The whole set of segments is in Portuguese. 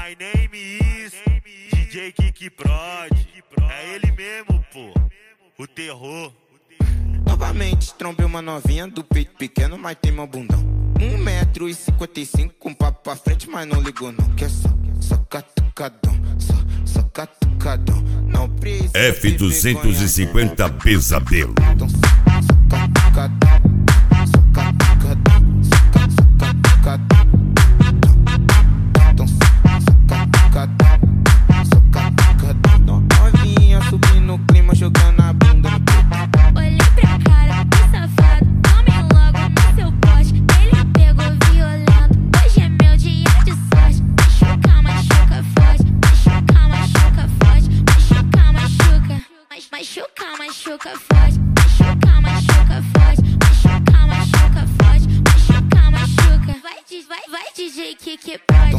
My name is DJ Kiki Prod. É ele mesmo, pô. O terror. Novamente trombei uma novinha do peito pequeno, mas tem meu bundão. 1,55 m com papo pra frente, mas não ligou não. Que é só catucadão, só catucadão. Não precisa F250 Pesadelo. Então só catucadão, só catucadão, só catucadão. Então só catucadão, só catucadão. Novinha subindo no clima, jogando a bunda no peito. Olhei pra cara do safado, tome logo no seu poste. Ele pegou violento, hoje é meu dia de sorte. Machuca, machuca forte, machuca, machuca forte. Machuca, machuca, machuca, machuca forte. Machuca, machuca forte, machuca, machuca forte. Machuca, machuca, vai DJ Kiki Prod.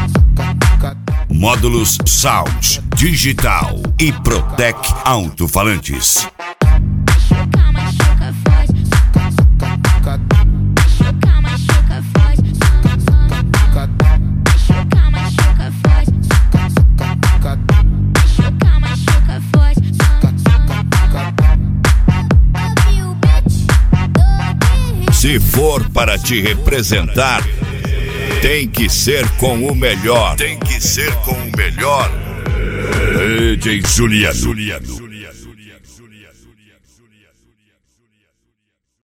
Módulos Sound, Digital e Protec Alto-Falantes. Machuca, machuca forte. Machuca, machuca forte. Machuca, machuca forte. Machuca, machuca forte. Se for para te representar, tem que ser com o melhor. Tem que ser com o melhor. DJ Juliano.